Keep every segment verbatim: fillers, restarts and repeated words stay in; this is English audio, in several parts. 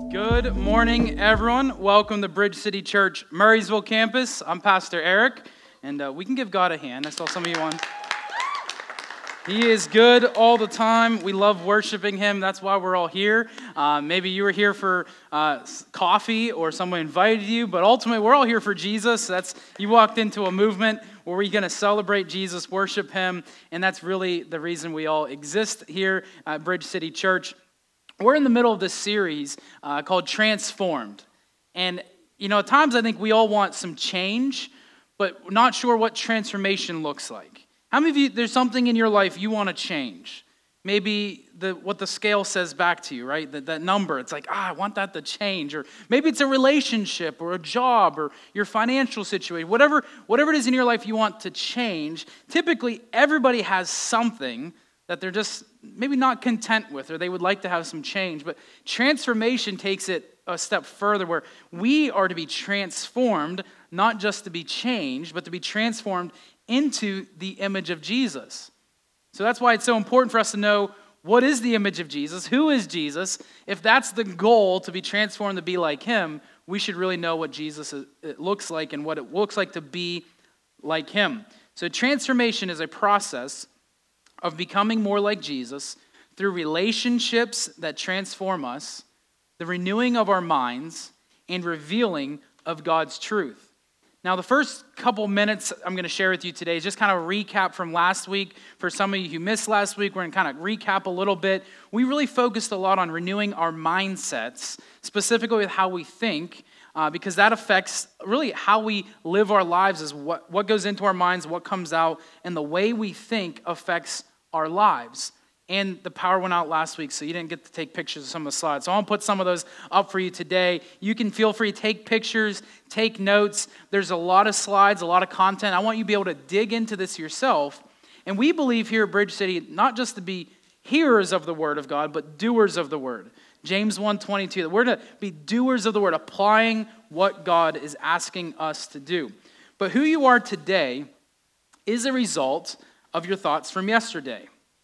Good morning, everyone. Welcome to Bridge City Church, Murraysville campus. I'm Pastor Eric, and uh, we can give God a hand. I saw some of you on. He is good all the time. We love worshiping Him. That's why we're all here. Uh, maybe you were here for uh, coffee or someone invited you, but ultimately we're all here for Jesus. That's you walked into a movement where we're going to celebrate Jesus, worship Him, and that's really the reason we all exist here at Bridge City Church. We're in the middle of this series uh, called Transformed. And, you know, at times I think we all want some change, but not sure what transformation looks like. How many of you, there's something in your life you want to change? Maybe the what the scale says back to you, right? That, that number, it's like, ah, I want that to change. Or maybe it's a relationship or a job or your financial situation. Whatever, whatever it is in your life you want to change, typically everybody has something that they're just maybe not content with, or they would like to have some change. But transformation takes it a step further, where we are to be transformed, not just to be changed, but to be transformed into the image of Jesus. So that's why it's so important for us to know, what is the image of Jesus? Who is Jesus? If that's the goal, to be transformed to be like Him, we should really know what Jesus it looks like and what it looks like to be like Him. So transformation is a process of becoming more like Jesus through relationships that transform us, the renewing of our minds, and revealing of God's truth. Now, the first couple minutes I'm going to share with you today is just kind of a recap from last week. For some of you who missed last week, we're going to kind of recap a little bit. We really focused a lot on renewing our mindsets, specifically with how we think, uh, because that affects really how we live our lives, is what, what goes into our minds, what comes out, and the way we think affects our lives. And the power went out last week, so you didn't get to take pictures of some of the slides. So I'll put some of those up for you today. You can feel free to take pictures, take notes. There's a lot of slides, a lot of content. I want you to be able to dig into this yourself. And we believe here at Bridge City, not just to be hearers of the Word of God, but doers of the Word. James one twenty-two, that we're to be doers of the Word, applying what God is asking us to do. But who you are today is a result of your thoughts from yesterday.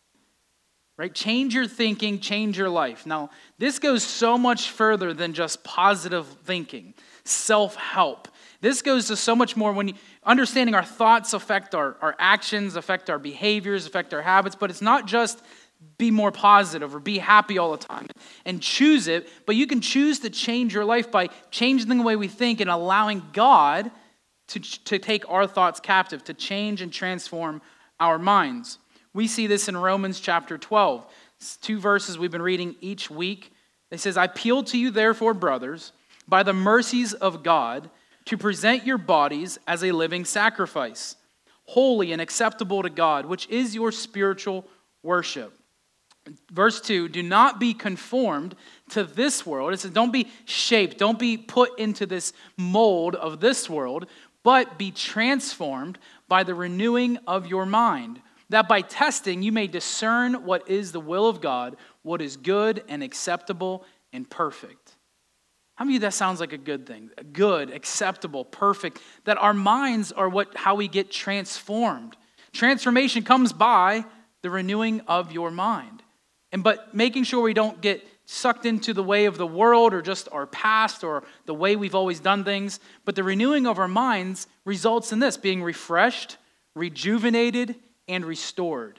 Right? Change your thinking, change your life. Now, this goes so much further than just positive thinking, self-help. This goes to so much more when you, understanding our thoughts affect our, our actions, affect our behaviors, affect our habits, but it's not just be more positive or be happy all the time and choose it, but you can choose to change your life by changing the way we think and allowing God to, to take our thoughts captive, to change and transform our minds. We see this in Romans chapter twelve. It's two verses we've been reading each week. It says, I appeal to you, therefore, brothers, by the mercies of God, to present your bodies as a living sacrifice, holy and acceptable to God, which is your spiritual worship. Verse two, do not be conformed to this world. It says, don't be shaped, don't be put into this mold of this world, but be transformed by the renewing of your mind, that by testing you may discern what is the will of God, what is good and acceptable and perfect. How many of you that sounds like a good thing? Good, acceptable, perfect. That our minds are what how we get transformed. Transformation comes by the renewing of your mind. And but making sure we don't get sucked into the way of the world or just our past or the way we've always done things. But the renewing of our minds results in this, being refreshed, rejuvenated, and restored.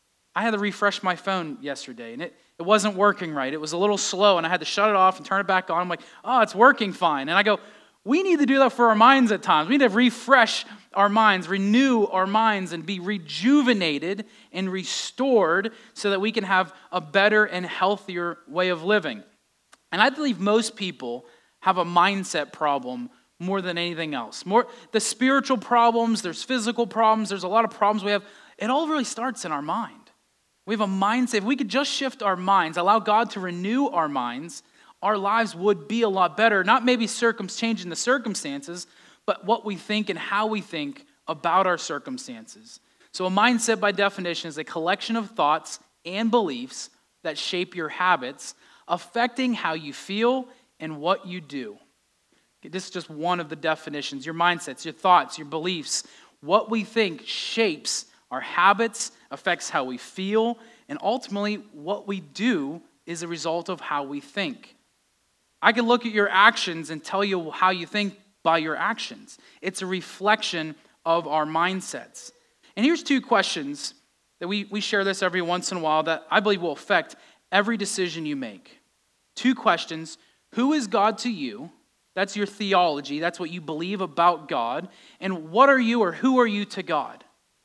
I had to refresh my phone yesterday, and it, it wasn't working right. It was a little slow, and I had to shut it off and turn it back on. I'm like, oh, it's working fine. And I go, we need to do that for our minds at times. We need to refresh our minds, renew our minds, and be rejuvenated and restored so that we can have a better and healthier way of living. And I believe most people have a mindset problem more than anything else. More the spiritual problems, there's physical problems, there's a lot of problems we have. It all really starts in our mind. We have a mindset. If we could just shift our minds, allow God to renew our minds, our lives would be a lot better. Not maybe circum- changing the circumstances, but what we think and how we think about our circumstances. So a mindset, by definition, is a collection of thoughts and beliefs that shape your habits, affecting how you feel and what you do. This is just one of the definitions. Your mindsets, your thoughts, your beliefs, what we think shapes our habits, affects how we feel, and ultimately what we do is a result of how we think. I can look at your actions and tell you how you think by your actions. It's a reflection of our mindsets. And here's two questions that we, we share this every once in a while that I believe will affect every decision you make. Two questions. Who is God to you? That's your theology. That's what you believe about God. And what are you or who are you to God?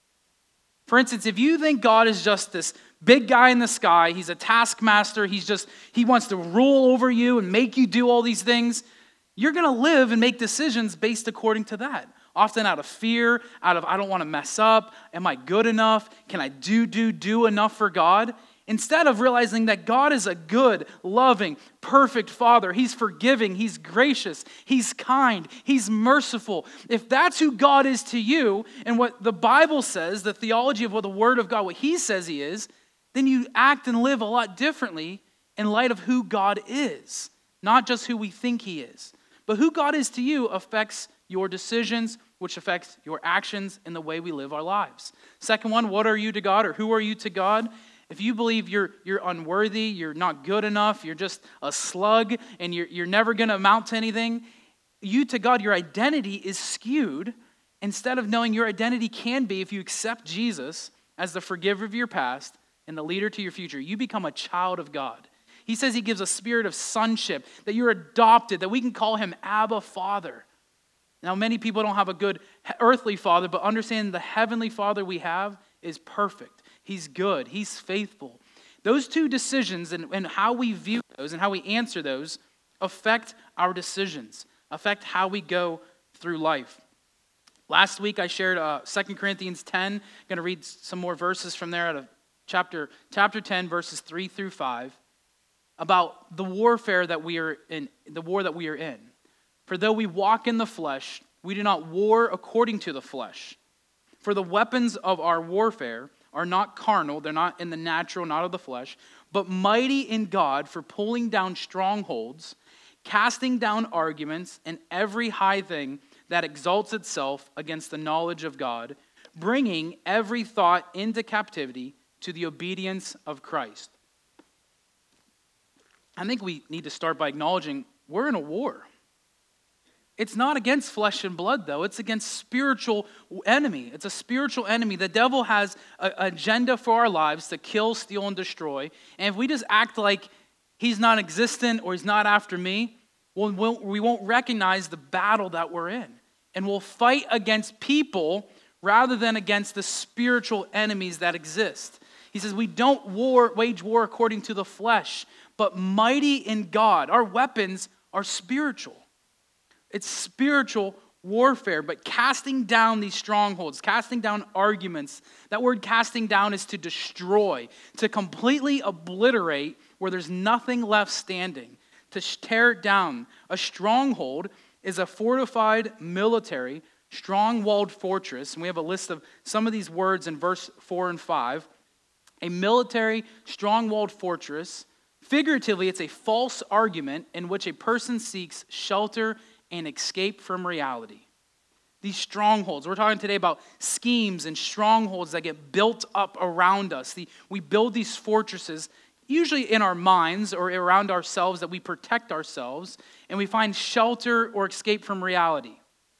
For instance, if you think God is just this big guy in the sky, he's a taskmaster, he's just, he wants to rule over you and make you do all these things, you're going to live and make decisions based according to that. Often out of fear, out of, I don't want to mess up. Am I good enough? Can I do, do, do enough for God? Instead of realizing that God is a good, loving, perfect Father. He's forgiving. He's gracious. He's kind. He's merciful. If that's who God is to you, and what the Bible says, the theology of what the Word of God, what He says He is, then you act and live a lot differently in light of who God is. Not just who we think He is. But who God is to you affects your decisions, which affects your actions and the way we live our lives. Second one, what are you to God, or who are you to God? If you believe you're you're unworthy, you're not good enough, you're just a slug, and you're, you're never going to amount to anything, you to God, your identity is skewed. Instead of knowing your identity can be, if you accept Jesus as the forgiver of your past and the leader to your future, you become a child of God. He says He gives a spirit of sonship, that you're adopted, that we can call Him Abba Father. Now, many people don't have a good earthly father, but understand the heavenly Father we have is perfect. He's good. He's faithful. Those two decisions and, and how we view those and how we answer those affect our decisions, affect how we go through life. Last week I shared uh, Second Corinthians ten. I'm going to read some more verses from there out of chapter, chapter ten, verses three through five, about the warfare that we are in, the war that we are in. For though we walk in the flesh, we do not war according to the flesh. For the weapons of our warfare are not carnal, they're not in the natural, not of the flesh, but mighty in God for pulling down strongholds, casting down arguments, and every high thing that exalts itself against the knowledge of God, bringing every thought into captivity to the obedience of Christ. I think we need to start by acknowledging we're in a war. It's not against flesh and blood, though. It's against spiritual enemy. It's a spiritual enemy. The devil has an agenda for our lives to kill, steal, and destroy. And if we just act like he's not existent or he's not after me, well, we won't recognize the battle that we're in. And we'll fight against people rather than against the spiritual enemies that exist. He says we don't war, wage war according to the flesh, but mighty in God. Our weapons are spiritual. It's spiritual warfare, but casting down these strongholds, casting down arguments. That word casting down is to destroy, to completely obliterate where there's nothing left standing, to tear it down. A stronghold is a fortified military, strong-walled fortress. And we have a list of some of these words in verse four and five. A military, strong-walled fortress. Figuratively, it's a false argument in which a person seeks shelter and escape from reality. These strongholds. We're talking today about schemes and strongholds that get built up around us. The, we build these fortresses, usually in our minds or around ourselves, that we protect ourselves, and we find shelter or escape from reality.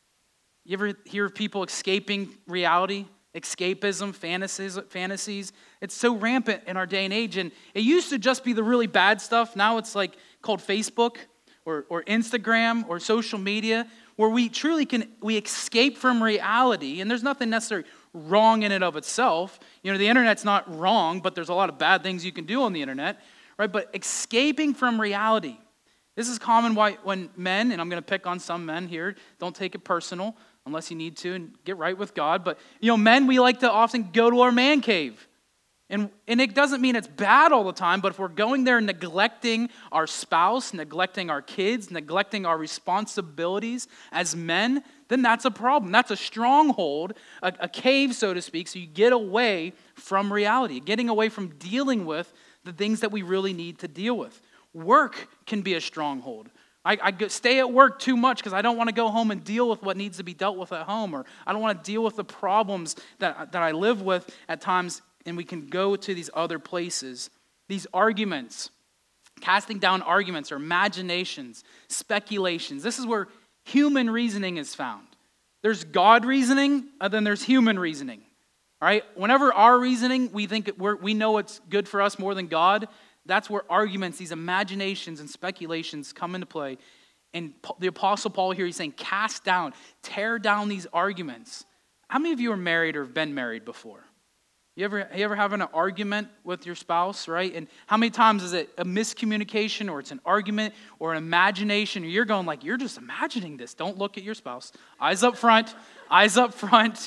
You ever hear of people escaping reality? Escapism, fantasies, fantasies. It's so rampant in our day and age, and it used to just be the really bad stuff. Now it's like called Facebook or, or Instagram or social media, where we truly can we escape from reality, and there's nothing necessarily wrong in it of itself. You know, the internet's not wrong, but there's a lot of bad things you can do on the internet, right? But escaping from reality. This is common why when men, and I'm going to pick on some men here, don't take it personal unless you need to and get right with God. But, you know, men, we like to often go to our man cave. And, and it doesn't mean it's bad all the time, but if we're going there neglecting our spouse, neglecting our kids, neglecting our responsibilities as men, then that's a problem. That's a stronghold, a, a cave, so to speak, so you get away from reality, getting away from dealing with the things that we really need to deal with. Work can be a stronghold. I, I go, stay at work too much because I don't want to go home and deal with what needs to be dealt with at home, or I don't want to deal with the problems that, that I live with at times, and we can go to these other places. These arguments Casting down arguments or imaginations, speculations. This is where human reasoning is found. There's God reasoning, and then there's human reasoning. All right? Whenever our reasoning, we think we're, we know what's good for us more than God, that's where arguments, these imaginations and speculations come into play. And the Apostle Paul here, he's saying, cast down, tear down these arguments. How many of you are married or have been married before? You ever, you ever having an argument with your spouse, right? And how many times is it a miscommunication or it's an argument or an imagination? Or you're going like, you're just imagining this. Don't look at your spouse. Eyes up front. Eyes up front.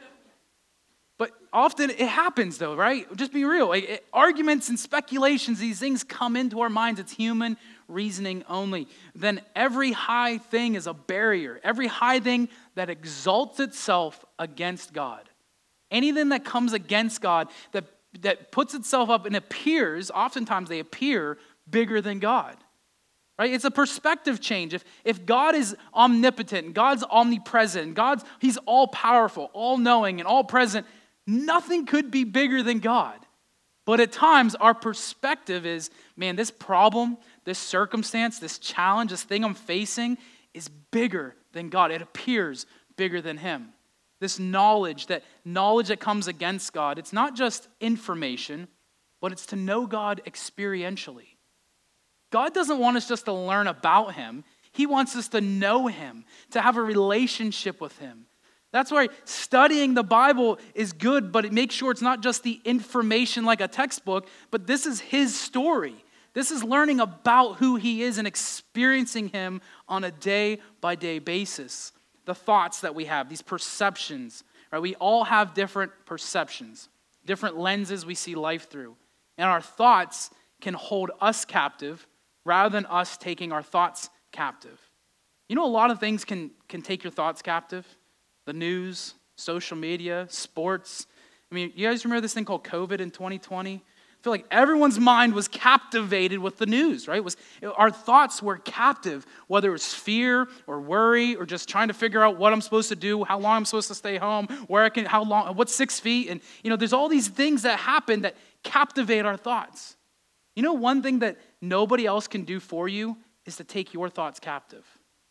But often it happens though, right? Just be real. Like, it, arguments and speculations, these things come into our minds. It's human reasoning only. Then every high thing is a barrier. Every high thing that exalts itself against God. Anything that comes against God, that, that puts itself up and appears, oftentimes they appear bigger than God. Right? It's a perspective change. If, if God is omnipotent, and God's omnipresent, and God's, he's all-powerful, all-knowing, and all-present, nothing could be bigger than God. But at times, our perspective is, man, this problem, this circumstance, this challenge, this thing I'm facing is bigger than God. It appears bigger than him. This knowledge, that knowledge that comes against God, it's not just information, but it's to know God experientially. God doesn't want us just to learn about him. He wants us to know him, to have a relationship with him. That's why studying the Bible is good, but it makes sure it's not just the information like a textbook, but this is his story. This is learning about who he is and experiencing him on a day-by-day basis. The thoughts that we have, these perceptions, right? We all have different perceptions, different lenses we see life through. And our thoughts can hold us captive rather than us taking our thoughts captive. You know, a lot of things can, can take your thoughts captive. The news, social media, sports. I mean, you guys remember this thing called COVID in twenty twenty? I feel like everyone's mind was captivated with the news, right? It was, our thoughts were captive, whether it was fear or worry or just trying to figure out what I'm supposed to do, how long I'm supposed to stay home, where I can, how long, what's six feet. And, you know, there's all these things that happen that captivate our thoughts. You know, one thing that nobody else can do for you is to take your thoughts captive.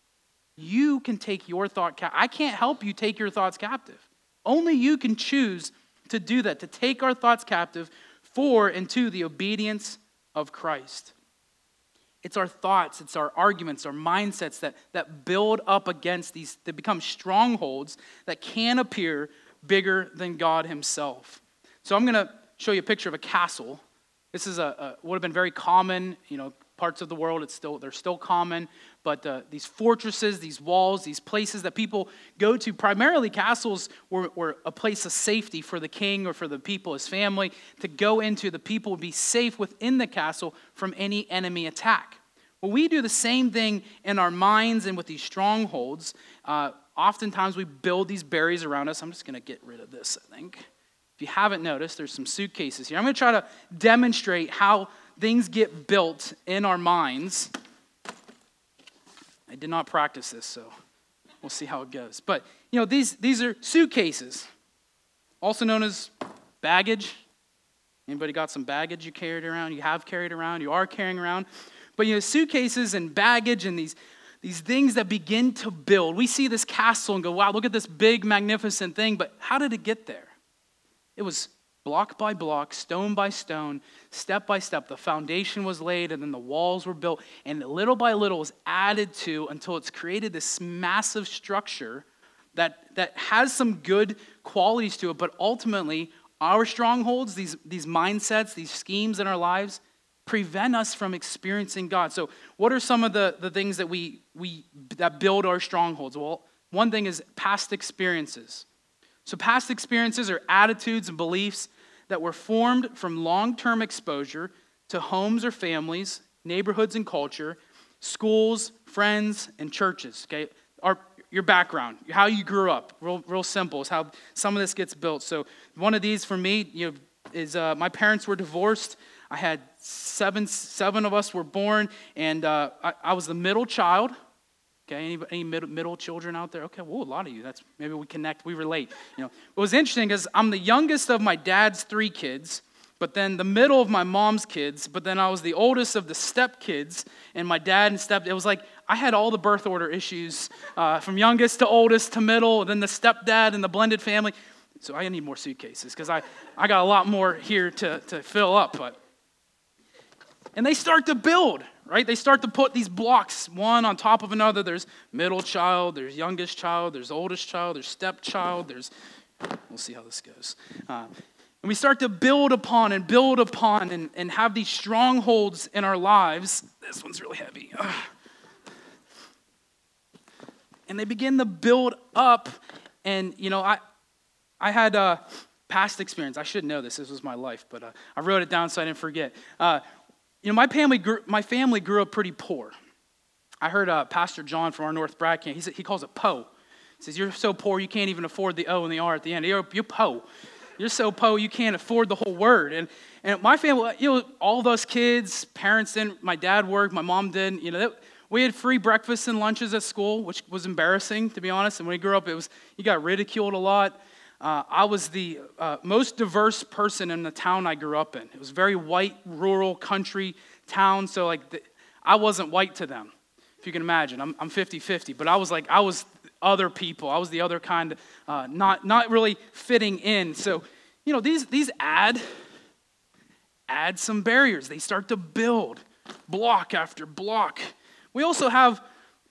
You can take your thought captive. I can't help you take your thoughts captive. Only you can choose to do that, to take our thoughts captive for and to the obedience of Christ. It's our thoughts, it's our arguments, our mindsets that, that build up against these, that become strongholds that can appear bigger than God himself. So I'm going to show you a picture of a castle. This is a, a would have been very common, you know, parts of the world. It's still they're still common, but uh, these fortresses, these walls, these places that people go to, primarily castles were, were a place of safety for the king or for the people, his family, to go into. The people would be safe within the castle from any enemy attack. Well, we do the same thing in our minds and with these strongholds. Uh, oftentimes we build these barriers around us. I'm just going to get rid of this, I think. If you haven't noticed, there's some suitcases here. I'm going to try to demonstrate how things get built in our minds. I did not practice this, so we'll see how it goes. But, you know, these, these are suitcases, also known as baggage. Anybody got some baggage you carried around, you have carried around, you are carrying around? But, you know, suitcases and baggage and these, these things that begin to build. We see this castle and go, wow, look at this big, magnificent thing. But how did it get there? It was block by block, stone by stone, step by step. The foundation was laid and then the walls were built. And little by little was added to until it's created this massive structure that, that has some good qualities to it. But ultimately, our strongholds, these, these mindsets, these schemes in our lives, prevent us from experiencing God. So what are some of the, the things that we, we that build our strongholds? Well, one thing is past experiences. So past experiences are attitudes and beliefs that were formed from long-term exposure to homes or families, neighborhoods and culture, schools, friends, and churches. Okay, Our, your background, how you grew up, real, real simple is how some of this gets built. So one of these for me, you know, is uh, my parents were divorced. I had seven, seven of us were born, and uh, I, I was the middle child. Okay, any, any middle, middle children out there? Okay, well, a lot of you. That's maybe we connect, we relate. You know, it was interesting because I'm the youngest of my dad's three kids, but then the middle of my mom's kids, but then I was the oldest of the step kids, and my dad and step, it was like I had all the birth order issues, uh, from youngest to oldest to middle, then the stepdad and the blended family. So I need more suitcases because I, I got a lot more here to, to fill up. But And they start to build, right? They start to put these blocks one on top of another. There's middle child, there's youngest child, there's oldest child, there's stepchild, there's, we'll see how this goes. Uh, And we start to build upon and build upon and, and have these strongholds in our lives. This one's really heavy. Ugh. And they begin to build up. And, you know, I I had a past experience. I should know this. This was my life. But uh, I wrote it down so I didn't forget. Uh, you know, my family grew, my family grew up pretty poor. I heard uh, Pastor John from our North Brad camp. He, said, he calls it P O. He says, you're so poor you can't even afford the O and the R at the end. You're, you're P O. You're so po, you can't afford the whole word. And and my family, you know, all those kids, parents didn't, my dad worked, my mom didn't, you know, that, we had free breakfasts and lunches at school, which was embarrassing, to be honest. And when we grew up, it was, you got ridiculed a lot. Uh, I was the uh, most diverse person in the town I grew up in. It was a very white, rural, country town. So like, the, I wasn't white to them, if you can imagine. I'm I'm fifty-fifty, but I was like, I was other people. I was the other kind, uh, not not really fitting in. So, you know, these these add add some barriers. They start to build block after block. We also have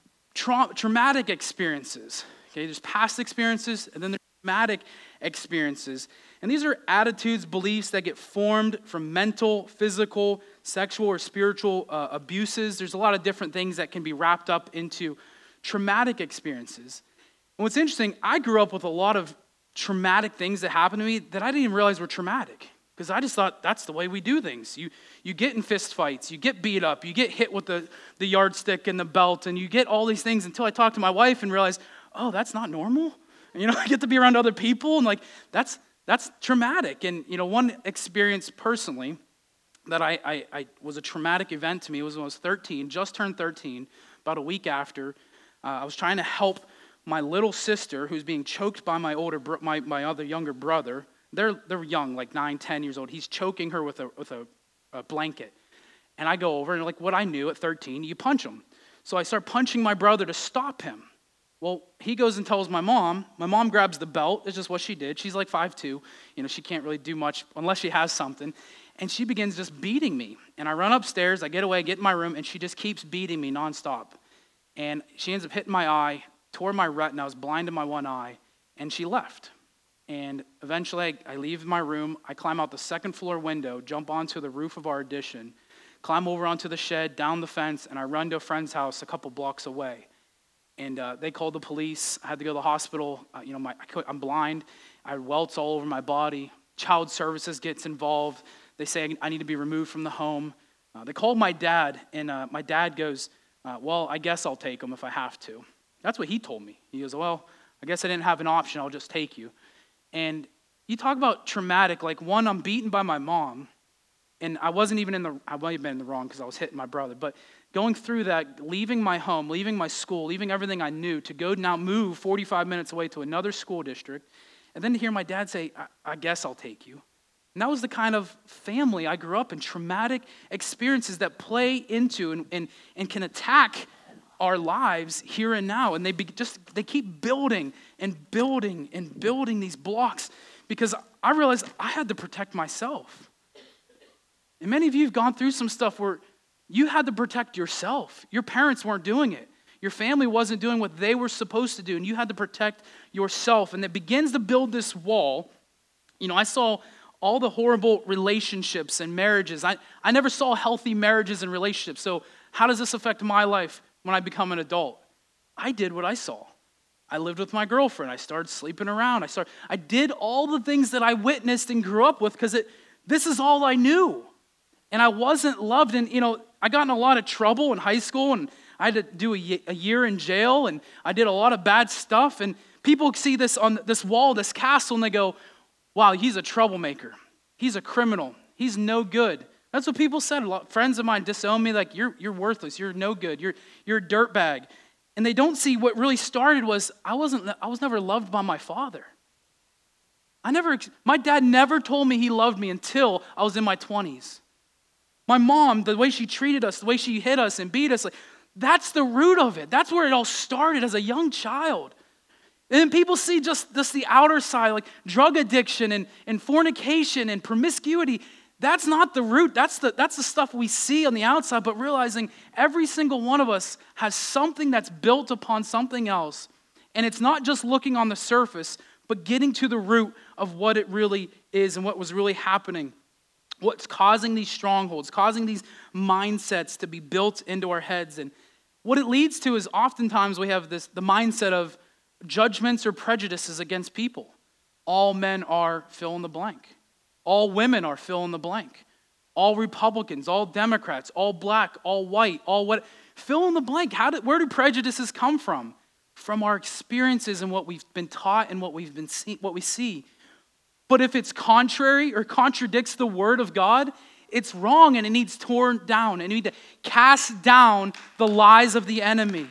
tra- traumatic experiences. Okay, there's past experiences, and then there's traumatic experiences. And these are attitudes, beliefs that get formed from mental, physical, sexual, or spiritual uh, abuses. There's a lot of different things that can be wrapped up into traumatic experiences. And what's interesting, I grew up with a lot of traumatic things that happened to me that I didn't even realize were traumatic, because I just thought that's the way we do things. You you get in fist fights, you get beat up, you get hit with the, the yardstick and the belt, and you get all these things until I talked to my wife and realized, oh, that's not normal. And, you know, I get to be around other people, and like that's that's traumatic. And, you know, one experience personally that I, I, I was a traumatic event to me was when I was thirteen, just turned thirteen, about a week after. Uh, I was trying to help my little sister, who's being choked by my older, bro- my my other younger brother. They're they're young, like nine, ten years old. He's choking her with a with a, a blanket, and I go over and like what I knew at thirteen, you punch him. So I start punching my brother to stop him. Well, he goes and tells my mom. My mom grabs the belt. It's just what she did. She's like five two. You know, she can't really do much unless she has something. And she begins just beating me. And I run upstairs. I get away, get in my room, and she just keeps beating me nonstop. And she ends up hitting my eye, tore my retina. I was blind in my one eye, and she left. And eventually, I, I leave my room. I climb out the second floor window, jump onto the roof of our addition, climb over onto the shed, down the fence, and I run to a friend's house a couple blocks away. And uh, they called the police. I had to go to the hospital. Uh, you know, my, I could, I'm blind. I had welts all over my body. Child services gets involved. They say I need to be removed from the home. Uh, they called my dad, and uh, my dad goes, uh, well, I guess I'll take him if I have to. That's what he told me. He goes, well, I guess I didn't have an option. I'll just take you. And you talk about traumatic, like one, I'm beaten by my mom, and I wasn't even in the, I might have been in the wrong because I was hitting my brother, but going through that, leaving my home, leaving my school, leaving everything I knew to go now move forty-five minutes away to another school district, and then to hear my dad say, I, I guess I'll take you. And that was the kind of family I grew up in, traumatic experiences that play into and, and, and can attack our lives here and now. And they be just they keep building and building and building these blocks because I realized I had to protect myself. And many of you have gone through some stuff where you had to protect yourself. Your parents weren't doing it. Your family wasn't doing what they were supposed to do, and you had to protect yourself. And it begins to build this wall. You know, I saw all the horrible relationships and marriages. I, I never saw healthy marriages and relationships. So how does this affect my life when I become an adult? I did what I saw. I lived with my girlfriend. I started sleeping around. I started. I did all the things that I witnessed and grew up with because it. This is all I knew. And I wasn't loved. And, you know, I got in a lot of trouble in high school, and I had to do a, a year in jail, and I did a lot of bad stuff. And people see this on this wall, this castle, and they go, wow, he's a troublemaker. He's a criminal. He's no good. That's what people said. A lot friends of mine disowned me, like, you're you're worthless. You're no good. You're you're a dirtbag. And they don't see what really started was I wasn't I was never loved by my father. I never, my dad never told me he loved me until I was in my twenties. My mom, the way she treated us, the way she hit us and beat us, like, that's the root of it. That's where it all started as a young child. And then people see just, just the outer side, like drug addiction and, and fornication and promiscuity. That's not the root. That's the, that's the stuff we see on the outside, but realizing every single one of us has something that's built upon something else. And it's not just looking on the surface, but getting to the root of what it really is and what was really happening. What's causing these strongholds, causing these mindsets to be built into our heads. And what it leads to is oftentimes we have this the mindset of judgments or prejudices against people. All men are fill in the blank. All women are fill in the blank. All Republicans, all Democrats, all black, all white, all what. Fill in the blank. How did, where do prejudices come from? From our experiences and what we've been taught and what we've been see, what we see. But if it's contrary or contradicts the word of God, it's wrong and it needs torn down. And you need to cast down the lies of the enemy.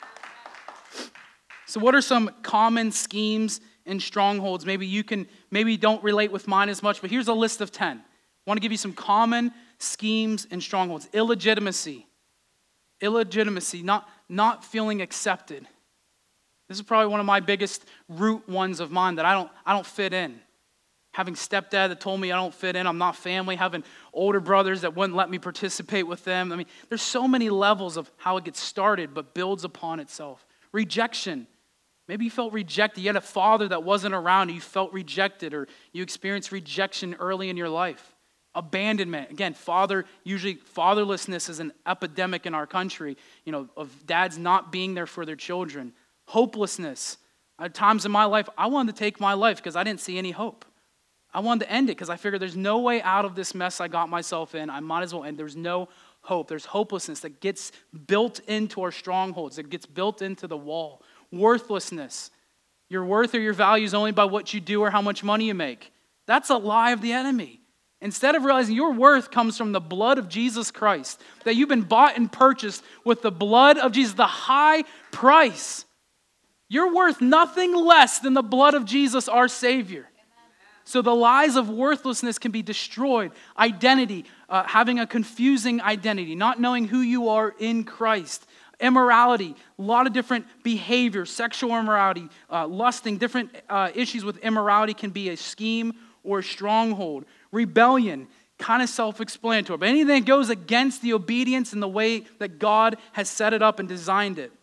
So what are some common schemes and strongholds? Maybe you can, maybe you don't relate with mine as much, but here's a list of ten. I want to give you some common schemes and strongholds. Illegitimacy. Illegitimacy, not, not feeling accepted. This is probably one of my biggest root ones of mine, that I don't, I don't fit in. Having stepdad that told me I don't fit in, I'm not family. Having older brothers that wouldn't let me participate with them. I mean, there's so many levels of how it gets started, but builds upon itself. Rejection. Maybe you felt rejected. You had a father that wasn't around. You felt rejected, or you experienced rejection early in your life. Abandonment. Again, father, usually fatherlessness is an epidemic in our country, you know, of dads not being there for their children. Hopelessness. At times in my life, I wanted to take my life because I didn't see any hope. I wanted to end it because I figured there's no way out of this mess I got myself in. I might as well end. There's no hope. There's hopelessness that gets built into our strongholds, that gets built into the wall. Worthlessness. Your worth or your value is only by what you do or how much money you make. That's a lie of the enemy. Instead of realizing your worth comes from the blood of Jesus Christ, that you've been bought and purchased with the blood of Jesus, the high price. You're worth nothing less than the blood of Jesus, our Savior. So the lies of worthlessness can be destroyed. Identity, uh, having a confusing identity, not knowing who you are in Christ. Immorality, a lot of different behaviors, sexual immorality, uh, lusting, different uh, issues with immorality can be a scheme or a stronghold. Rebellion, kind of self-explanatory, but anything that goes against the obedience and the way that God has set it up and designed it.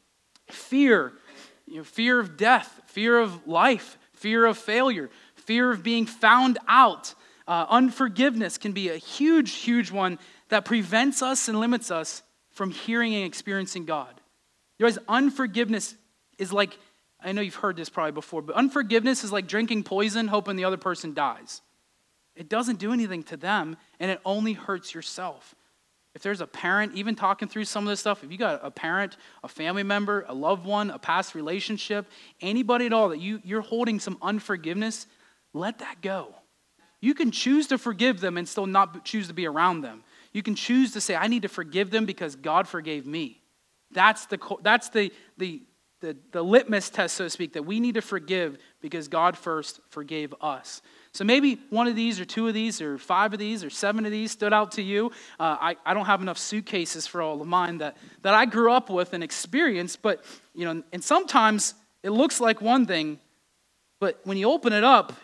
Fear, you know, fear of death, fear of life, fear of failure, fear of being found out. Uh, unforgiveness can be a huge, huge one that prevents us and limits us from hearing and experiencing God. You realize unforgiveness is like, I know you've heard this probably before, but unforgiveness is like drinking poison hoping the other person dies. It doesn't do anything to them, and it only hurts yourself. If there's a parent, even talking through some of this stuff, if you got a parent, a family member, a loved one, a past relationship, anybody at all that you, you're holding some unforgiveness, let that go. You can choose to forgive them and still not choose to be around them. You can choose to say, I need to forgive them because God forgave me. That's the that's the the the, the litmus test, so to speak, that we need to forgive because God first forgave us. So maybe one of these or two of these or five of these or seven of these stood out to you. Uh, I, I don't have enough suitcases for all of mine that, that I grew up with and experienced, but, you know, and sometimes it looks like one thing, but when you open it up,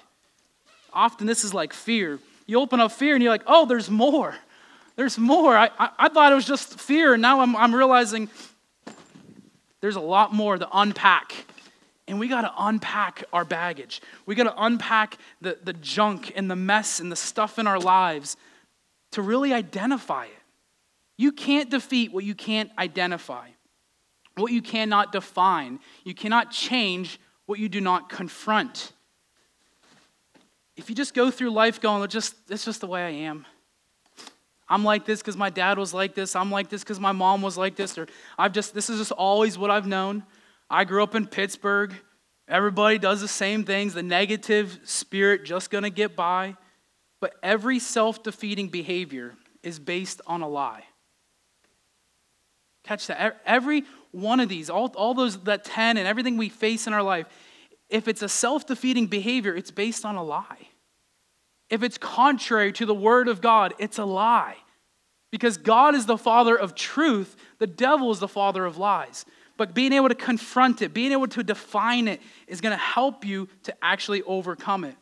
often this is like fear. You open up fear and you're like, oh, there's more. There's more. I, I, I thought it was just fear, and now I'm, I'm realizing there's a lot more to unpack. And we got to unpack our baggage. We got to unpack the, the junk and the mess and the stuff in our lives to really identify it. You can't defeat what you can't identify, what you cannot define. You cannot change what you do not confront. If you just go through life going, it's just, it's just the way I am. I'm like this because my dad was like this. I'm like this because my mom was like this. Or I've just, this is just always what I've known. I grew up in Pittsburgh. Everybody does the same things. The negative spirit just going to get by. But every self-defeating behavior is based on a lie. Catch that. Every one of these, all, all those, that ten and everything we face in our life, if it's a self-defeating behavior, it's based on a lie. If it's contrary to the word of God, it's a lie. Because God is the father of truth, the devil is the father of lies. But being able to confront it, being able to define it is going to help you to actually overcome it.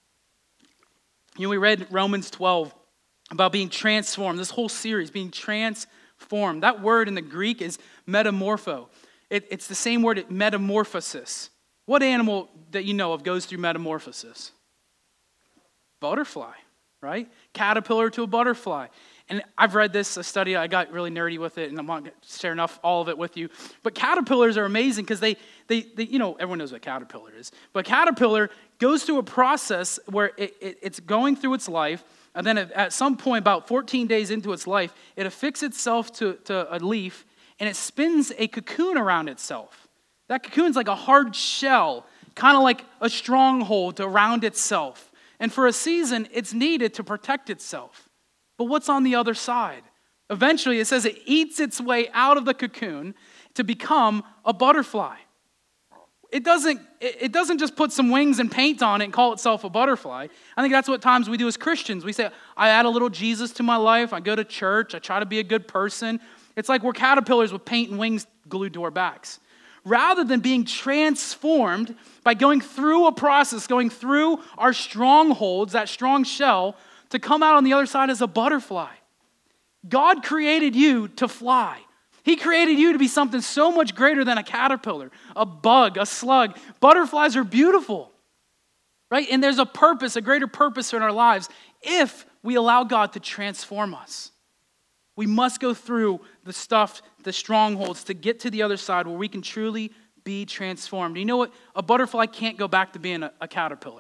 You know, we read Romans twelve about being transformed, this whole series, being transformed. That word in the Greek is metamorpho. It, it's the same word, metamorphosis. What animal that you know of goes through metamorphosis? Butterfly, right? Caterpillar to a butterfly. And I've read this, a study, I got really nerdy with it, and I'm not going to share enough, all of it with you. But caterpillars are amazing because they, they, they, you know, everyone knows what caterpillar is. But caterpillar goes through a process where it, it, it's going through its life, and then at some point, about fourteen days into its life, it affixes itself to, to a leaf, and it spins a cocoon around itself. That cocoon's like a hard shell, kind of like a stronghold around itself. And for a season, it's needed to protect itself. But what's on the other side? Eventually, it says it eats its way out of the cocoon to become a butterfly. It doesn't, it doesn't just put some wings and paint on it and call itself a butterfly. I think that's what times we do as Christians. We say, I add a little Jesus to my life. I go to church. I try to be a good person. It's like we're caterpillars with paint and wings glued to our backs. Rather than being transformed by going through a process, going through our strongholds, that strong shell, to come out on the other side as a butterfly. God created you to fly. He created you to be something so much greater than a caterpillar, a bug, a slug. Butterflies are beautiful, right? And there's a purpose, a greater purpose in our lives if we allow God to transform us. We must go through the stuff, the strongholds, to get to the other side where we can truly be transformed. You know what? A butterfly can't go back to being a, a caterpillar.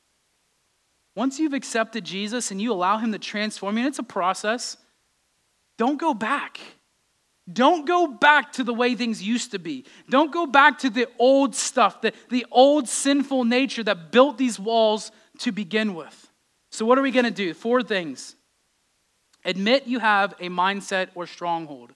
Once you've accepted Jesus and you allow him to transform you, and it's a process, don't go back. Don't go back to the way things used to be. Don't go back to the old stuff, the, the old sinful nature that built these walls to begin with. So what are we going to do? Four things. Admit you have a mindset or stronghold.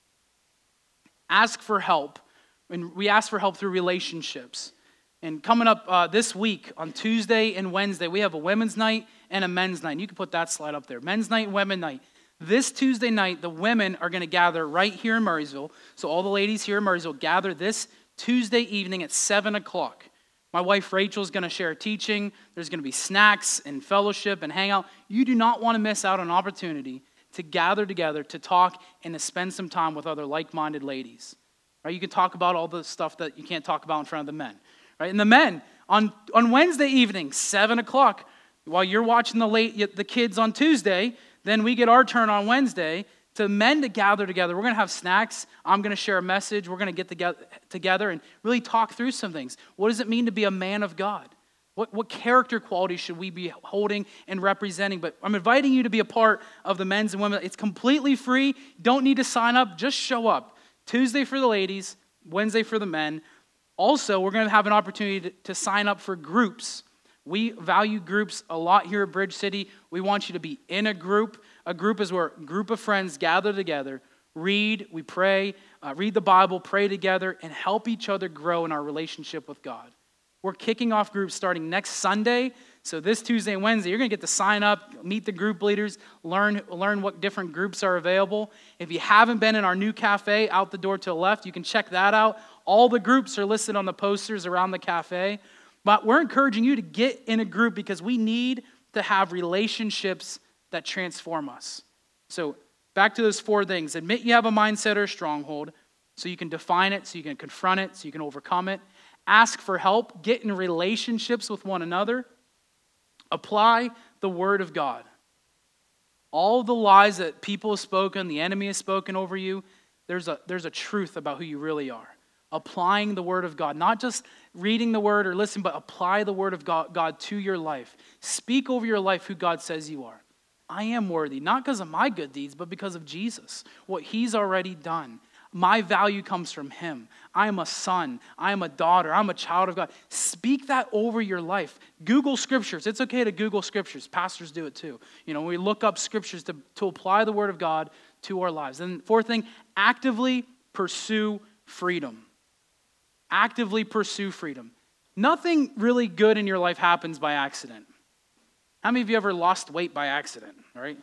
Ask for help. And we ask for help through relationships. And coming up uh, this week on Tuesday and Wednesday, we have a women's night and a men's night. And you can put that slide up there. Men's night and women's night. This Tuesday night, the women are going to gather right here in Murraysville. So all the ladies here in Murraysville gather this Tuesday evening at seven o'clock. My wife Rachel is going to share teaching. There's going to be snacks and fellowship and hangout. You do not want to miss out on an opportunity to gather together, to talk, and to spend some time with other like-minded ladies. Right? You can talk about all the stuff that you can't talk about in front of the men. Right? And the men, on, on Wednesday evening, seven o'clock, while you're watching the late the kids on Tuesday, then we get our turn on Wednesday to men to gather together. We're going to have snacks. I'm going to share a message. We're going to get together, together and really talk through some things. What does it mean to be a man of God? What, what character qualities should we be holding and representing? But I'm inviting you to be a part of the men's and women. It's completely free. Don't need to sign up. Just show up. Tuesday for the ladies, Wednesday for the men. Also, we're going to have an opportunity to, to sign up for groups. We value groups a lot here at Bridge City. We want you to be in a group. A group is where a group of friends gather together, read, we pray, uh, read the Bible, pray together, and help each other grow in our relationship with God. We're kicking off groups starting next Sunday. So this Tuesday and Wednesday, you're going to get to sign up, meet the group leaders, learn, learn what different groups are available. If you haven't been in our new cafe out the door to the left, you can check that out. All the groups are listed on the posters around the cafe. But we're encouraging you to get in a group because we need to have relationships that transform us. So back to those four things. Admit you have a mindset or a stronghold so you can define it, so you can confront it, so you can overcome it. Ask for help. Get in relationships with one another. Apply the word of God. All the lies that people have spoken, the enemy has spoken over you, there's a, there's a truth about who you really are. Applying the word of God, not just reading the word or listening, but apply the word of God, God to your life. Speak over your life who God says you are. I am worthy, not because of my good deeds, but because of Jesus, what he's already done. My value comes from him. I am a son. I am a daughter. I'm a child of God. Speak that over your life. Google scriptures. It's okay to Google scriptures. Pastors do it too. You know, we look up scriptures to, to apply the word of God to our lives. And fourth thing, actively pursue freedom. Actively pursue freedom. Nothing really good in your life happens by accident. How many of you ever lost weight by accident, right?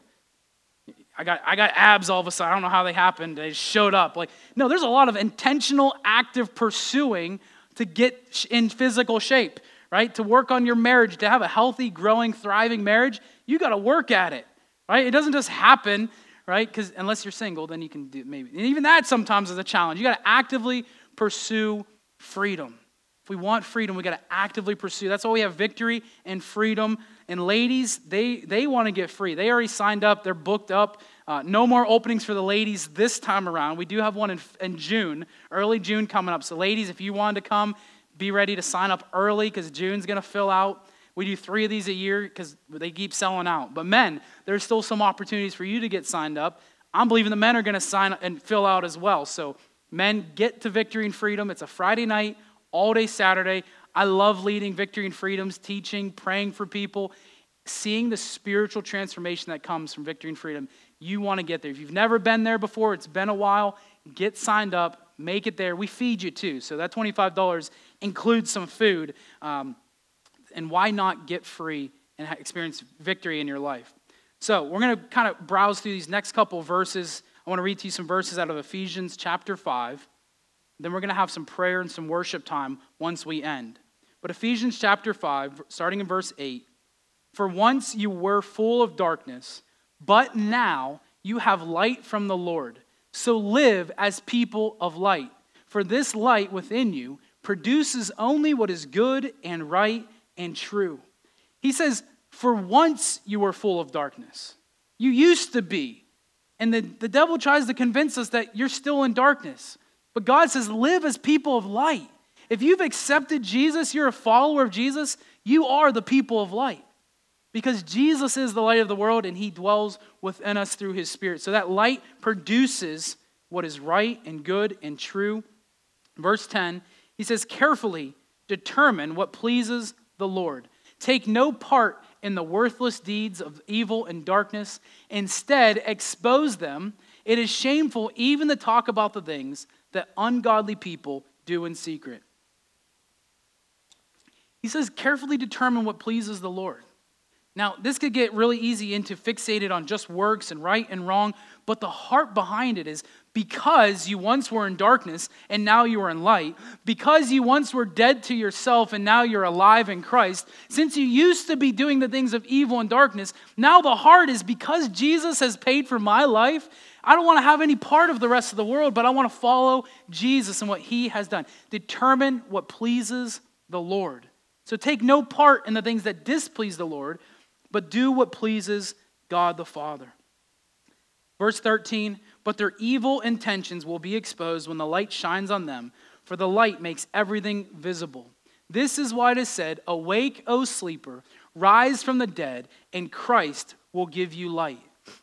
I got I got abs all of a sudden. I don't know how they happened. They just showed up. Like, no, there's a lot of intentional, active pursuing to get in physical shape, right? To work on your marriage, to have a healthy, growing, thriving marriage, you got to work at it, right? It doesn't just happen, right? Because unless you're single, then you can do maybe. And even that sometimes is a challenge. You got to actively pursue freedom. If we want freedom, we got to actively pursue. That's why we have Victory and Freedom. And ladies, they they want to get free. They already signed up. They're booked up. Uh, no more openings for the ladies this time around. We do have one in, in June, early June coming up. So ladies, if you wanted to come, be ready to sign up early because June's going to fill out. We do three of these a year because they keep selling out. But men, there's still some opportunities for you to get signed up. I'm believing the men are going to sign up and fill out as well. So men, get to Victory and Freedom. It's a Friday night, all day Saturday. I love leading Victory and Freedoms, teaching, praying for people, seeing the spiritual transformation that comes from Victory and Freedom. You want to get there. If you've never been there before, it's been a while, get signed up, make it there. We feed you too, so that twenty-five dollars includes some food. Um, and why not get free and experience victory in your life? So we're going to kind of browse through these next couple verses. I want to read to you some verses out of Ephesians chapter five. Then we're going to have some prayer and some worship time once we end. But Ephesians chapter five, starting in verse eight. For once you were full of darkness, but now you have light from the Lord. So live as people of light. For this light within you produces only what is good and right and true. He says, for once you were full of darkness. You used to be. And the, the devil tries to convince us that you're still in darkness. But God says, live as people of light. If you've accepted Jesus, you're a follower of Jesus, you are the people of light. Because Jesus is the light of the world and he dwells within us through his Spirit. So that light produces what is right and good and true. Verse ten, he says, carefully determine what pleases the Lord. Take no part in the worthless deeds of evil and darkness. Instead, expose them. It is shameful even to talk about the things that ungodly people do in secret. He says, carefully determine what pleases the Lord. Now, this could get really easy into fixated on just works and right and wrong, but the heart behind it is because you once were in darkness and now you are in light, because you once were dead to yourself and now you're alive in Christ, since you used to be doing the things of evil and darkness, now the heart is because Jesus has paid for my life, I don't want to have any part of the rest of the world, but I want to follow Jesus and what he has done. Determine what pleases the Lord. So take no part in the things that displease the Lord, but do what pleases God the Father. Verse thirteen, but their evil intentions will be exposed when the light shines on them, for the light makes everything visible. This is why it is said, awake, O sleeper, rise from the dead, and Christ will give you light.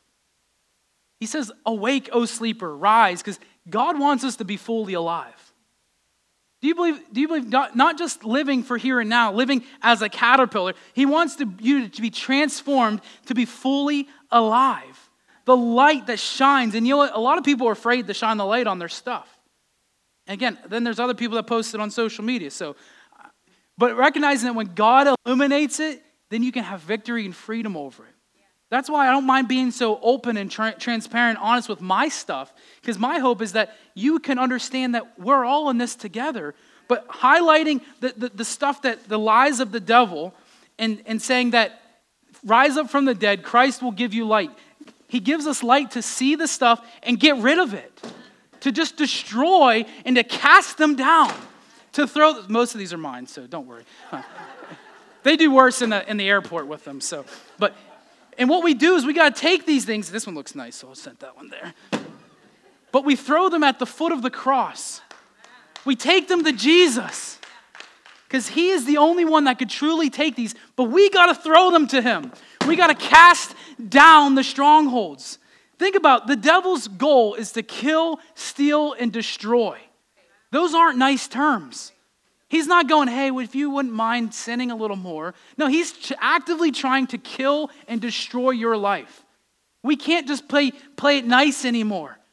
He says, awake, O sleeper, rise, because God wants us to be fully alive. Do you believe, do you believe not, not just living for here and now, living as a caterpillar? He wants to, you to be transformed to be fully alive. The light that shines. And you know what? A lot of people are afraid to shine the light on their stuff. And again, then there's other people that post it on social media. So, but recognizing that when God illuminates it, then you can have victory and freedom over it. That's why I don't mind being so open and tra- transparent, honest with my stuff, because my hope is that you can understand that we're all in this together, but highlighting the, the, the stuff that, the lies of the devil, and, and saying that rise up from the dead, Christ will give you light. He gives us light to see the stuff and get rid of it, to just destroy and to cast them down, to throw, most of these are mine, so don't worry. Huh. They do worse in the, in the airport with them, so, but and what we do is we got to take these things. This one looks nice, so I'll set that one there. But we throw them at the foot of the cross. We take them to Jesus because he is the only one that could truly take these. But we got to throw them to him. We got to cast down the strongholds. Think about the devil's goal is to kill, steal, and destroy. Those aren't nice terms. He's not going, hey, if you wouldn't mind sinning a little more. No, he's actively trying to kill and destroy your life. We can't just play, play it nice anymore.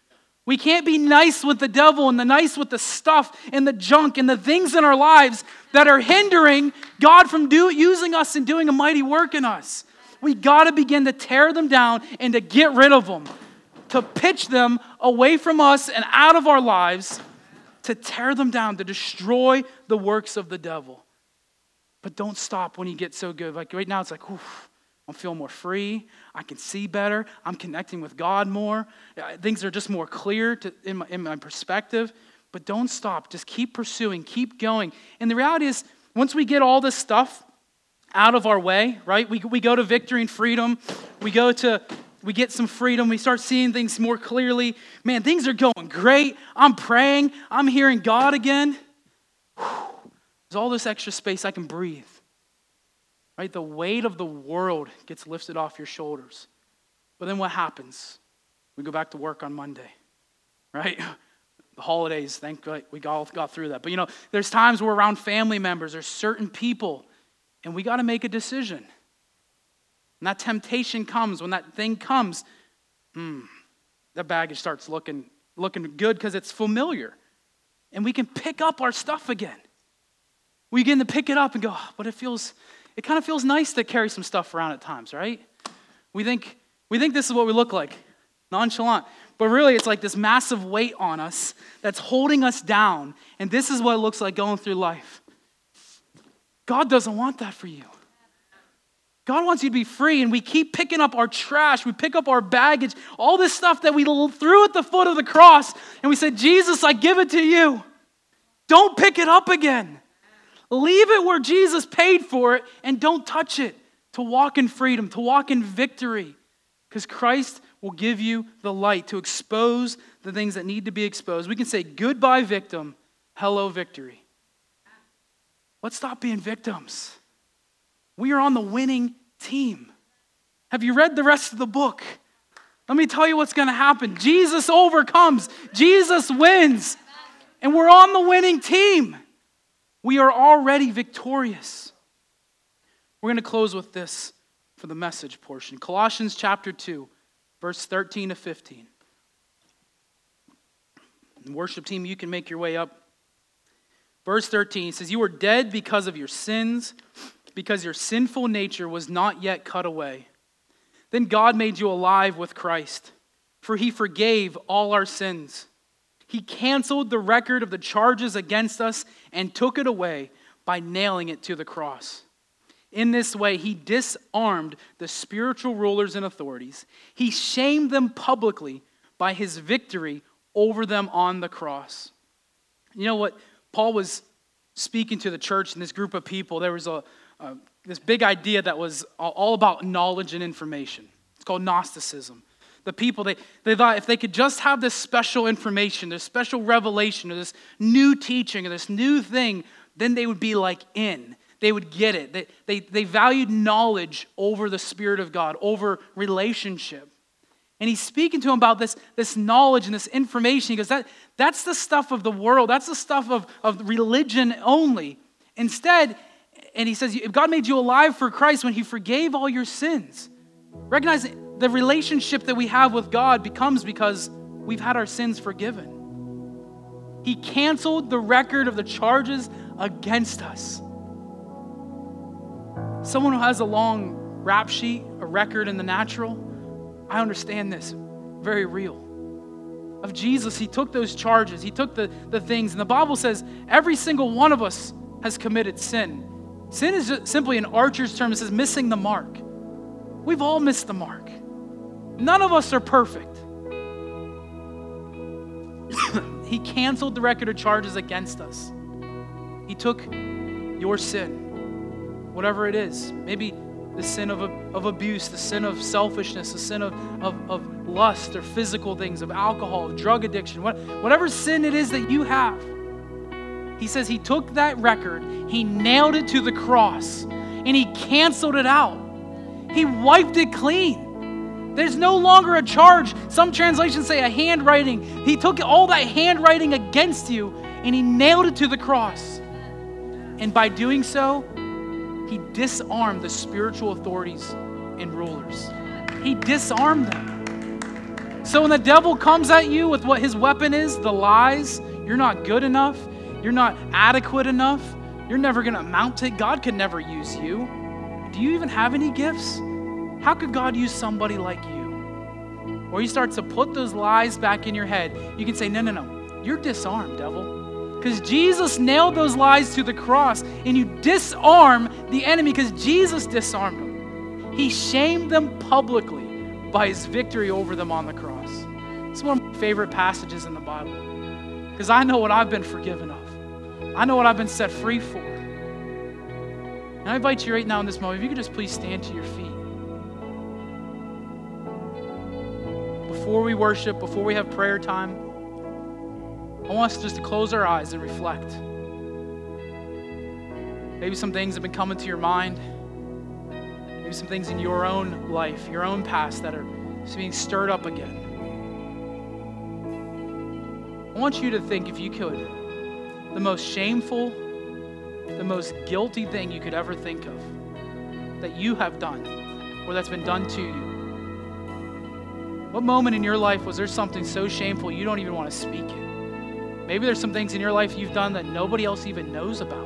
We can't be nice with the devil and the nice with the stuff and the junk and the things in our lives that are hindering God from do, using us and doing a mighty work in us. We got to begin to tear them down and to get rid of them, to pitch them away from us and out of our lives, to tear them down, to destroy the works of the devil. But don't stop when you get so good. Like right now, it's like, oof, I'm feeling more free. I can see better. I'm connecting with God more. Things are just more clear to, in, my, in my perspective. But don't stop. Just keep pursuing. Keep going. And the reality is, once we get all this stuff out of our way, right? We, we go to victory and freedom. We go to, we get some freedom. We start seeing things more clearly. Man, things are going great. I'm praying. I'm hearing God again. Whew. There's all this extra space I can breathe. Right? The weight of the world gets lifted off your shoulders. But then what happens? We go back to work on Monday, right? The holidays, thank God we all got through that. But you know, there's times we're around family members, there's certain people, and we got to make a decision. And that temptation comes, when that thing comes, hmm, the baggage starts looking, looking good because it's familiar. And we can pick up our stuff again. We begin to pick it up and go, oh, but it feels... It kind of feels nice to carry some stuff around at times, right? We think we think this is what we look like, nonchalant. But really, it's like this massive weight on us that's holding us down. And this is what it looks like going through life. God doesn't want that for you. God wants you to be free, and we keep picking up our trash. We pick up our baggage, all this stuff that we threw at the foot of the cross. And we said, Jesus, I give it to you. Don't pick it up again. Leave it where Jesus paid for it and don't touch it, to walk in freedom, to walk in victory, because Christ will give you the light to expose the things that need to be exposed. We can say goodbye victim, hello victory. Let's stop being victims. We are on the winning team. Have you read the rest of the book? Let me tell you what's going to happen. Jesus overcomes. Jesus wins. And we're on the winning team. We are already victorious. We're going to close with this for the message portion. Colossians chapter two, verse thirteen to fifteen. The worship team, you can make your way up. Verse thirteen says, you were dead because of your sins, because your sinful nature was not yet cut away. Then God made you alive with Christ, for he forgave all our sins. He canceled the record of the charges against us and took it away by nailing it to the cross. In this way, he disarmed the spiritual rulers and authorities. He shamed them publicly by his victory over them on the cross. You know what? Paul was speaking to the church and this group of people. There was a, a this big idea that was all about knowledge and information. It's called Gnosticism. The people, they, they thought if they could just have this special information, this special revelation, or this new teaching, or this new thing, then they would be like in. They would get it. They, they, they valued knowledge over the Spirit of God, over relationship. And he's speaking to them about this, this knowledge and this information. He goes, that, that's the stuff of the world. That's the stuff of, of religion only. Instead, and he says, if God made you alive for Christ when he forgave all your sins, recognize the relationship that we have with God becomes because we've had our sins forgiven. He canceled the record of the charges against us. Someone who has a long rap sheet, a record in the natural, I understand this, very real. Of Jesus, he took those charges, he took the, the things, and the Bible says every single one of us has committed sin. Sin is just simply an archer's term. It says missing the mark. We've all missed the mark. None of us are perfect. He canceled the record of charges against us. He took your sin, whatever it is. Maybe the sin of, of abuse, the sin of selfishness, the sin of, of, of lust or physical things, of alcohol, of drug addiction, what, whatever sin it is that you have. He says he took that record, he nailed it to the cross, and he canceled it out. He wiped it clean. There's no longer a charge. Some translations say a handwriting. He took all that handwriting against you and he nailed it to the cross. And by doing so, he disarmed the spiritual authorities and rulers. He disarmed them. So when the devil comes at you with what his weapon is, the lies, you're not good enough, you're not adequate enough, you're never going to amount to it, God could never use you. Do you even have any gifts? How could God use somebody like you? Or you start to put those lies back in your head, you can say, no, no, no, you're disarmed, devil. Because Jesus nailed those lies to the cross, and you disarm the enemy because Jesus disarmed them. He shamed them publicly by his victory over them on the cross. It's one of my favorite passages in the Bible because I know what I've been forgiven of. I know what I've been set free for. And I invite you right now in this moment, if you could just please stand to your feet. Before we worship, before we have prayer time, I want us just to close our eyes and reflect. Maybe some things have been coming to your mind. Maybe some things in your own life, your own past that are just being stirred up again. I want you to think, if you could, the most shameful, the most guilty thing you could ever think of that you have done or that's been done to you. What moment in your life was there something so shameful you don't even want to speak it? Maybe there's some things in your life you've done that nobody else even knows about.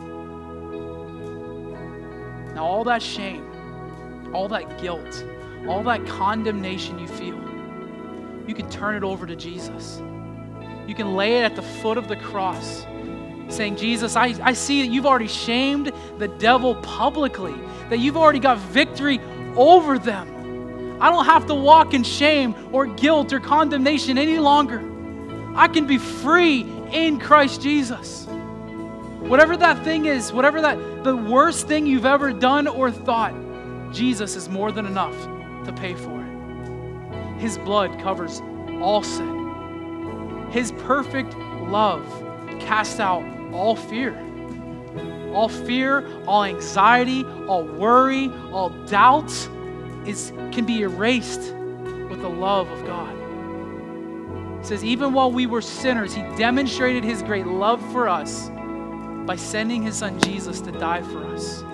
Now all that shame, all that guilt, all that condemnation you feel, you can turn it over to Jesus. You can lay it at the foot of the cross, saying, Jesus, I, I see that you've already shamed the devil publicly, that you've already got victory over them. I don't have to walk in shame or guilt or condemnation any longer. I can be free in Christ Jesus. Whatever that thing is, whatever that the worst thing you've ever done or thought, Jesus is more than enough to pay for it. His blood covers all sin. His perfect love casts out all fear. All fear, all anxiety, all worry, all doubts is, can be erased with the love of God. It says, even while we were sinners, he demonstrated his great love for us by sending his son Jesus to die for us.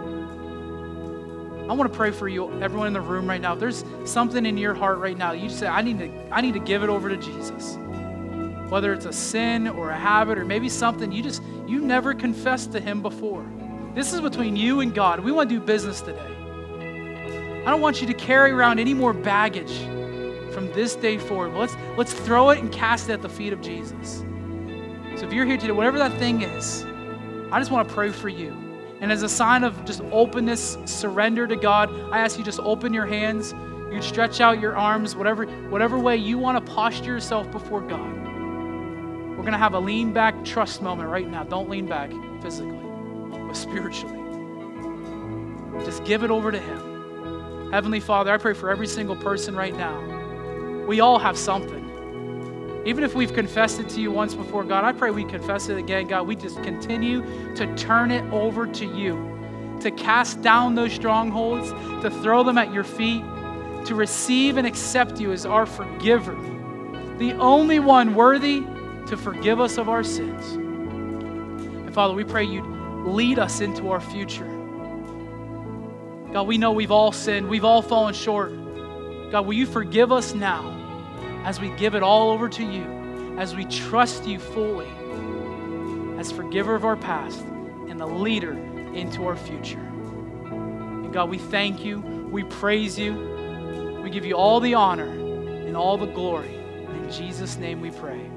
I want to pray for you, everyone in the room right now. If there's something in your heart right now, you say, I need to, I need to give it over to Jesus. Whether it's a sin or a habit or maybe something you just, you never confessed to him before. This is between you and God. We want to do business today. I don't want you to carry around any more baggage from this day forward. Let's, let's throw it and cast it at the feet of Jesus. So if you're here today, whatever that thing is, I just want to pray for you. And as a sign of just openness, surrender to God, I ask you just open your hands. You can stretch out your arms, whatever, whatever way you want to posture yourself before God. We're going to have a lean back trust moment right now. Don't lean back physically, but spiritually. Just give it over to him. Heavenly Father, I pray for every single person right now. We all have something. Even if we've confessed it to you once before, God, I pray we confess it again. God, we just continue to turn it over to you, to cast down those strongholds, to throw them at your feet, to receive and accept you as our forgiver, the only one worthy to forgive us of our sins. And Father, we pray you'd lead us into our future. God, we know we've all sinned. We've all fallen short. God, will you forgive us now as we give it all over to you, as we trust you fully as forgiver of our past and the leader into our future. And God, we thank you. We praise you. We give you all the honor and all the glory. In Jesus' name we pray.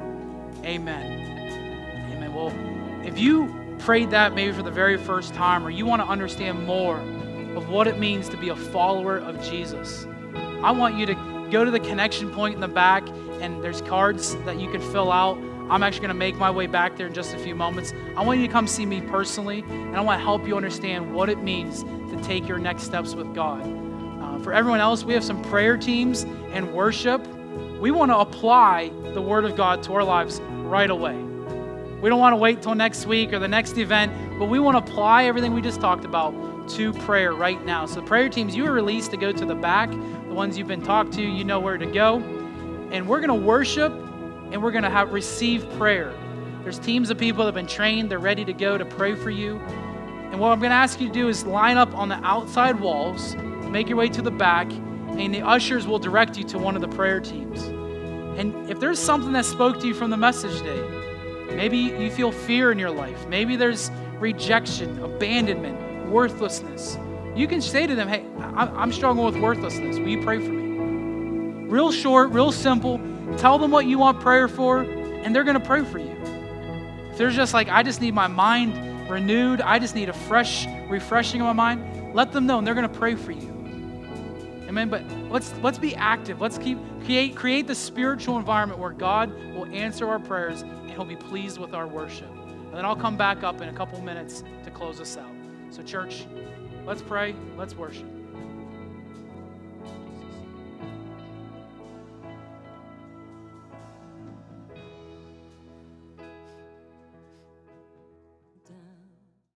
Amen. Amen. Well, if you prayed that maybe for the very first time, or you want to understand more of what it means to be a follower of Jesus, I want you to go to the connection point in the back, and there's cards that you can fill out. I'm actually going to make my way back there in just a few moments. I want you to come see me personally, and I want to help you understand what it means to take your next steps with God. Uh, for everyone else, we have some prayer teams and worship. We want to apply the Word of God to our lives right away. We don't want to wait till next week or the next event, but we want to apply everything we just talked about to prayer right now. So prayer teams, you are released to go to the back. The ones you've been talked to, you know where to go. And we're going to worship, and we're going to have receive prayer. There's teams of people that have been trained. They're ready to go to pray for you. And what I'm going to ask you to do is line up on the outside walls, make your way to the back, and the ushers will direct you to one of the prayer teams. And if there's something that spoke to you from the message today, maybe you feel fear in your life, maybe there's rejection, abandonment, worthlessness, you can say to them, hey, I'm struggling with worthlessness. Will you pray for me? Real short, real simple. Tell them what you want prayer for, and they're going to pray for you. If they're just like, I just need my mind renewed, I just need a fresh refreshing of my mind, let them know, and they're going to pray for you. Amen. But let's let's be active. Let's keep create create the spiritual environment where God will answer our prayers and He'll be pleased with our worship. And then I'll come back up in a couple minutes to close us out. So church, let's pray, let's worship.